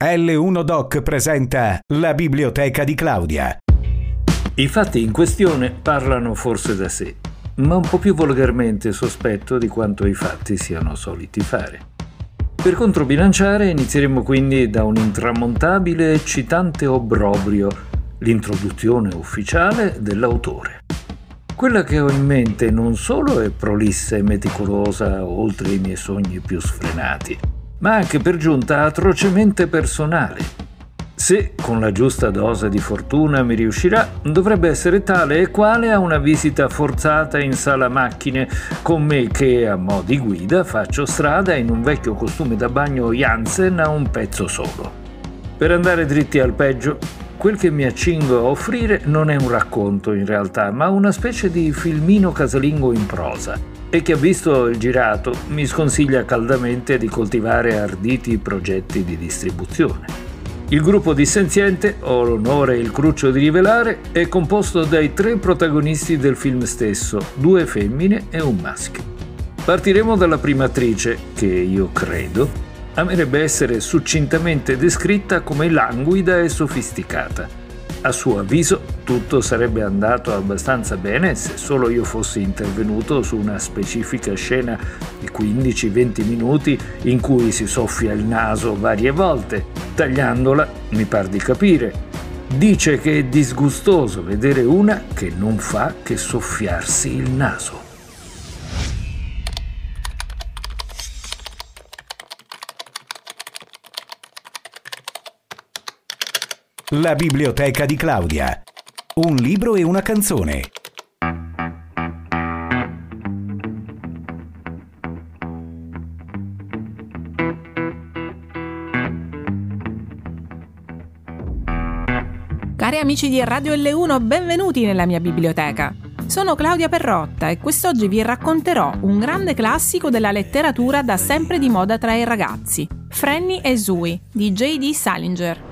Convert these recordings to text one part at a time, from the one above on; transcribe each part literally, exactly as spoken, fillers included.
L uno Doc presenta la biblioteca di Claudia. I fatti in questione parlano forse da sé, ma un po' più volgarmente sospetto di quanto i fatti siano soliti fare. Per controbilanciare inizieremo quindi da un intramontabile e eccitante obbrobrio, l'introduzione ufficiale dell'autore. Quella che ho in mente non solo è prolissa e meticolosa oltre i miei sogni più sfrenati, ma anche per giunta atrocemente personale. Se con la giusta dose di fortuna mi riuscirà, dovrebbe essere tale e quale a una visita forzata in sala macchine con me che, a mo' di guida, faccio strada in un vecchio costume da bagno Jansen a un pezzo solo. Per andare dritti al peggio, quel che mi accingo a offrire non è un racconto in realtà, ma una specie di filmino casalingo in prosa, e chi ha visto il girato mi sconsiglia caldamente di coltivare arditi progetti di distribuzione. Il gruppo dissenziente, ho l'onore e il cruccio di rivelare, è composto dai tre protagonisti del film stesso, due femmine e un maschio. Partiremo dalla prima attrice, che io credo amerebbe essere succintamente descritta come languida e sofisticata. A suo avviso tutto sarebbe andato abbastanza bene se solo io fossi intervenuto su una specifica scena di quindici venti minuti in cui si soffia il naso varie volte. Tagliandola, mi par di capire, dice che è disgustoso vedere una che non fa che soffiarsi il naso. La biblioteca di Claudia. Un libro e una canzone. Cari amici di Radio L uno, benvenuti nella mia biblioteca. Sono Claudia Perrotta e quest'oggi vi racconterò un grande classico della letteratura da sempre di moda tra i ragazzi, Franny e Zooey di J D Salinger.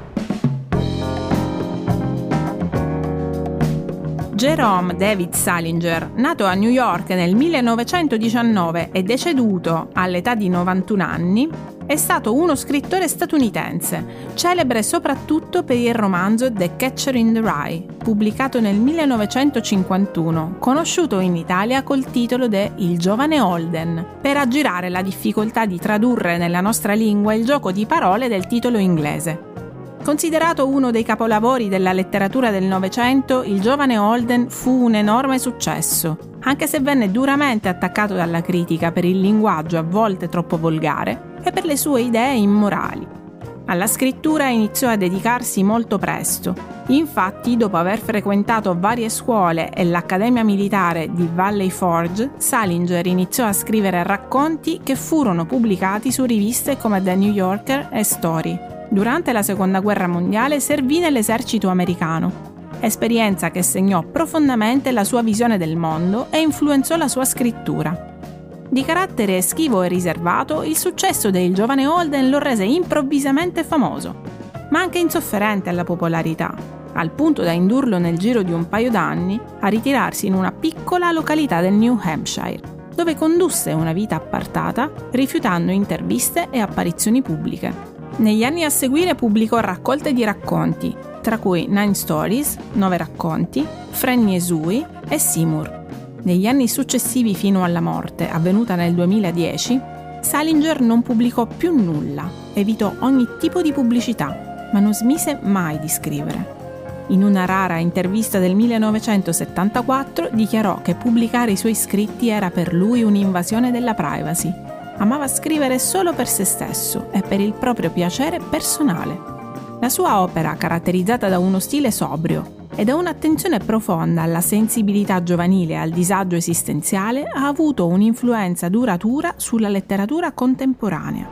Jerome David Salinger, nato a New York nel millenovecentodiciannove e deceduto all'età di novantuno anni, è stato uno scrittore statunitense, celebre soprattutto per il romanzo The Catcher in the Rye, pubblicato nel millenovecentocinquantuno, conosciuto in Italia col titolo de Il giovane Holden, per aggirare la difficoltà di tradurre nella nostra lingua il gioco di parole del titolo inglese. Considerato uno dei capolavori della letteratura del Novecento, il giovane Holden fu un enorme successo, anche se venne duramente attaccato dalla critica per il linguaggio a volte troppo volgare e per le sue idee immorali. Alla scrittura iniziò a dedicarsi molto presto. Infatti, dopo aver frequentato varie scuole e l'Accademia Militare di Valley Forge, Salinger iniziò a scrivere racconti che furono pubblicati su riviste come The New Yorker e Story. Durante la Seconda Guerra Mondiale servì nell'esercito americano, esperienza che segnò profondamente la sua visione del mondo e influenzò la sua scrittura. Di carattere schivo e riservato, il successo del giovane Holden lo rese improvvisamente famoso, ma anche insofferente alla popolarità, al punto da indurlo nel giro di un paio d'anni a ritirarsi in una piccola località del New Hampshire, dove condusse una vita appartata, rifiutando interviste e apparizioni pubbliche. Negli anni a seguire pubblicò raccolte di racconti, tra cui Nine Stories, nove racconti, Franny e Zooey e Seymour. Negli anni successivi fino alla morte, avvenuta nel duemiladieci, Salinger non pubblicò più nulla, evitò ogni tipo di pubblicità, ma non smise mai di scrivere. In una rara intervista del millenovecentosettantaquattro dichiarò che pubblicare i suoi scritti era per lui un'invasione della privacy. Amava scrivere solo per se stesso e per il proprio piacere personale. La sua opera, caratterizzata da uno stile sobrio e da un'attenzione profonda alla sensibilità giovanile e al disagio esistenziale, ha avuto un'influenza duratura sulla letteratura contemporanea.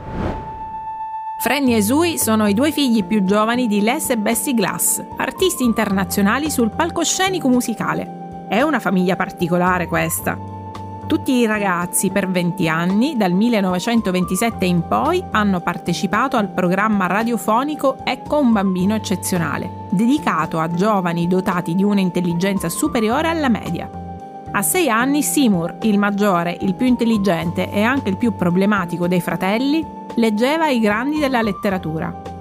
Franny e Zooey sono i due figli più giovani di Les e Bessie Glass, artisti internazionali sul palcoscenico musicale. È una famiglia particolare questa. Tutti i ragazzi per venti anni, dal millenovecentoventisette in poi, hanno partecipato al programma radiofonico Ecco un bambino eccezionale, dedicato a giovani dotati di un'intelligenza superiore alla media. A sei anni Seymour, il maggiore, il più intelligente e anche il più problematico dei fratelli, leggeva i grandi della letteratura.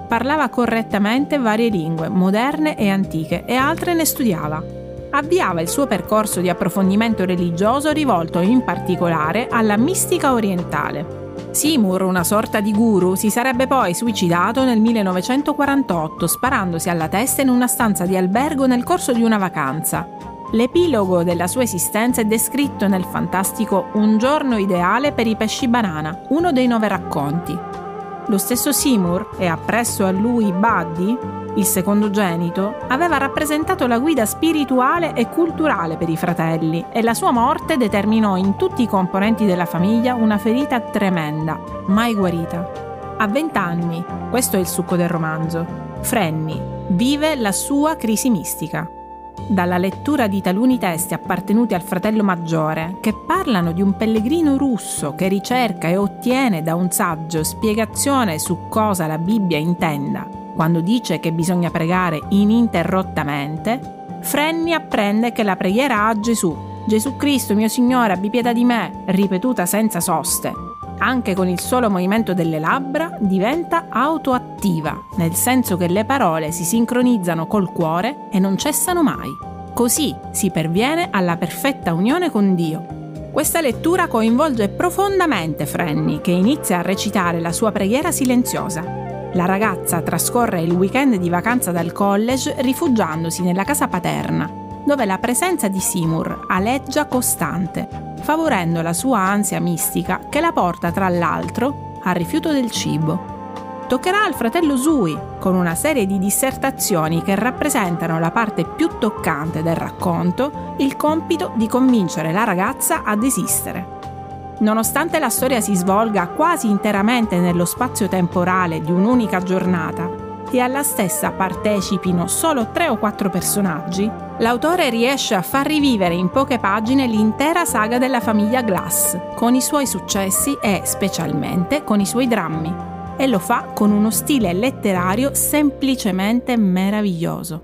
Parlava correttamente varie lingue, moderne e antiche, e altre ne studiava. Avviava il suo percorso di approfondimento religioso rivolto in particolare alla mistica orientale. Seymour, una sorta di guru, si sarebbe poi suicidato nel millenovecentoquarantotto sparandosi alla testa in una stanza di albergo nel corso di una vacanza. L'epilogo della sua esistenza è descritto nel fantastico Un giorno ideale per i pesci banana, uno dei nove racconti. Lo stesso Seymour, e appresso a lui Buddy, il secondogenito, aveva rappresentato la guida spirituale e culturale per i fratelli, e la sua morte determinò in tutti i componenti della famiglia una ferita tremenda, mai guarita. A vent'anni, questo è il succo del romanzo, Franny vive la sua crisi mistica. Dalla lettura di taluni testi appartenuti al fratello maggiore, che parlano di un pellegrino russo che ricerca e ottiene da un saggio spiegazione su cosa la Bibbia intenda quando dice che bisogna pregare ininterrottamente, Franny apprende che la preghiera a Gesù, Gesù Cristo mio Signore, abbi pietà di me, ripetuta senza soste, anche con il solo movimento delle labbra, diventa autoattiva, nel senso che le parole si sincronizzano col cuore e non cessano mai. Così si perviene alla perfetta unione con Dio. Questa lettura coinvolge profondamente Franny, che inizia a recitare la sua preghiera silenziosa. La ragazza trascorre il weekend di vacanza dal college rifugiandosi nella casa paterna, dove la presenza di Seymour aleggia costante, favorendo la sua ansia mistica che la porta tra l'altro al rifiuto del cibo. Toccherà al fratello Zui, con una serie di dissertazioni che rappresentano la parte più toccante del racconto, il compito di convincere la ragazza a desistere. Nonostante la storia si svolga quasi interamente nello spazio temporale di un'unica giornata e alla stessa partecipino solo tre o quattro personaggi, l'autore riesce a far rivivere in poche pagine l'intera saga della famiglia Glass, con i suoi successi e, specialmente, con i suoi drammi, e lo fa con uno stile letterario semplicemente meraviglioso.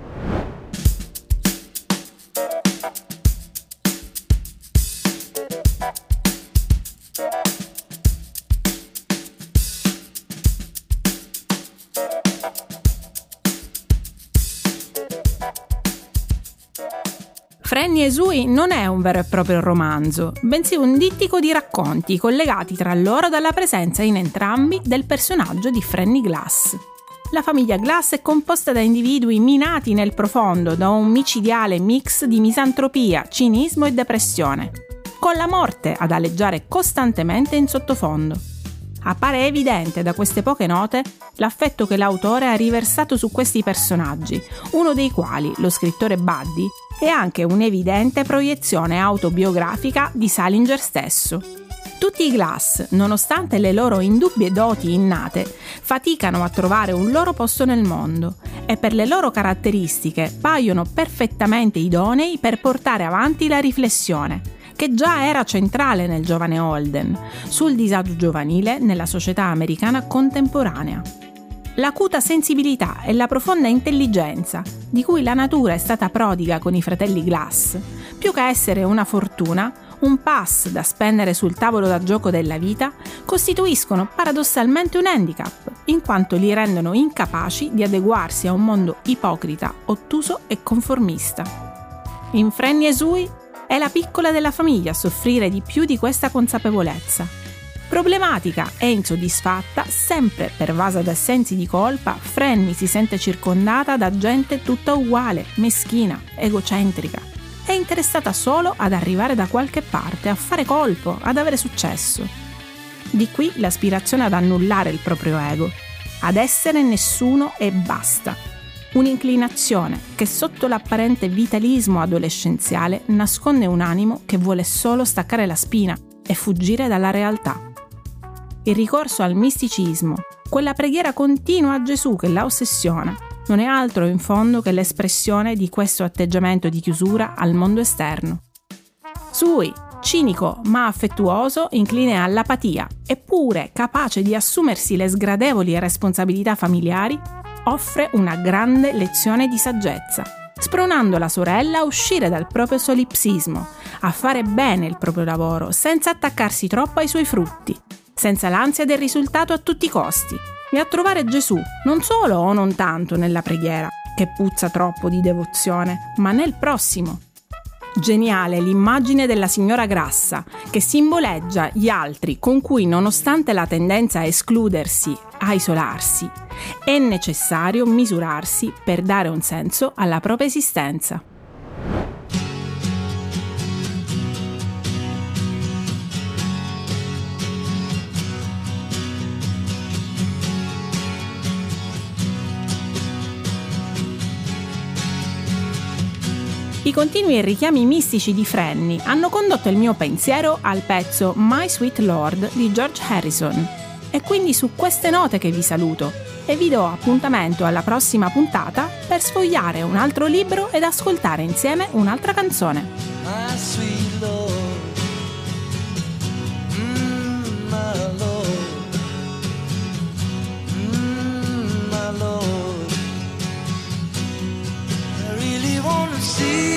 Franny e Zui non è un vero e proprio romanzo, bensì un dittico di racconti collegati tra loro dalla presenza in entrambi del personaggio di Franny Glass. La famiglia Glass è composta da individui minati nel profondo da un micidiale mix di misantropia, cinismo e depressione, con la morte ad aleggiare costantemente in sottofondo. Appare evidente da queste poche note l'affetto che l'autore ha riversato su questi personaggi, uno dei quali, lo scrittore Buddy, è anche un'evidente proiezione autobiografica di Salinger stesso. Tutti i Glass, nonostante le loro indubbie doti innate, faticano a trovare un loro posto nel mondo e per le loro caratteristiche paiono perfettamente idonei per portare avanti la riflessione, che già era centrale nel giovane Holden, sul disagio giovanile nella società americana contemporanea. L'acuta sensibilità e la profonda intelligenza di cui la natura è stata prodiga con i fratelli Glass, più che essere una fortuna, un pass da spendere sul tavolo da gioco della vita, costituiscono paradossalmente un handicap, in quanto li rendono incapaci di adeguarsi a un mondo ipocrita, ottuso e conformista. In Franny e Zui è la piccola della famiglia a soffrire di più di questa consapevolezza. Problematica e insoddisfatta, sempre pervasa da sensi di colpa, Franny si sente circondata da gente tutta uguale, meschina, egocentrica. È interessata solo ad arrivare da qualche parte, a fare colpo, ad avere successo. Di qui l'aspirazione ad annullare il proprio ego, ad essere nessuno e basta. Un'inclinazione che sotto l'apparente vitalismo adolescenziale nasconde un animo che vuole solo staccare la spina e fuggire dalla realtà. Il ricorso al misticismo, quella preghiera continua a Gesù che la ossessiona, non è altro in fondo che l'espressione di questo atteggiamento di chiusura al mondo esterno. Zui, cinico ma affettuoso, incline all'apatia, eppure capace di assumersi le sgradevoli responsabilità familiari, offre una grande lezione di saggezza, spronando la sorella a uscire dal proprio solipsismo, a fare bene il proprio lavoro senza attaccarsi troppo ai suoi frutti, senza l'ansia del risultato a tutti i costi, e a trovare Gesù, non solo o non tanto nella preghiera, che puzza troppo di devozione, ma nel prossimo. Geniale l'immagine della signora grassa, che simboleggia gli altri con cui, nonostante la tendenza a escludersi, a isolarsi, è necessario misurarsi per dare un senso alla propria esistenza. I continui richiami mistici di Franny hanno condotto il mio pensiero al pezzo My Sweet Lord di George Harrison. È quindi su queste note che vi saluto e vi do appuntamento alla prossima puntata per sfogliare un altro libro ed ascoltare insieme un'altra canzone. My sweet Lord, mm, my Lord, mm, my Lord, I really wanna see